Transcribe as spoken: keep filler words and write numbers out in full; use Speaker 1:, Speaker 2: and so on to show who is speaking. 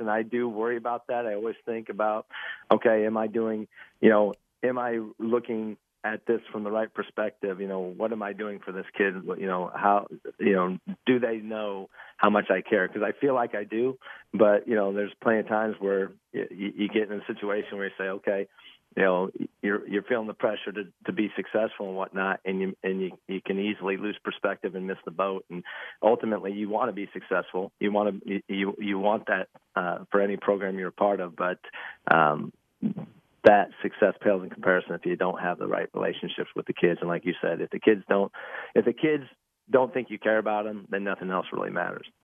Speaker 1: and I do worry about that. I always think about, okay, am I doing, you know, am I looking at this from the right perspective? You know, what am I doing for this kid? You know, how, you know, do they know how much I care? Because I feel like I do, but, you know, there's plenty of times where you, you get in a situation where you say, okay, you know, you're you're feeling the pressure to, to be successful and whatnot, and you and you, you can easily lose perspective and miss the boat. And ultimately, you want to be successful. You want to you you want that uh, for any program you're a part of, but um, that success pales in comparison if you don't have the right relationships with the kids. And like you said, if the kids don't if the kids don't think you care about them, then nothing else really matters.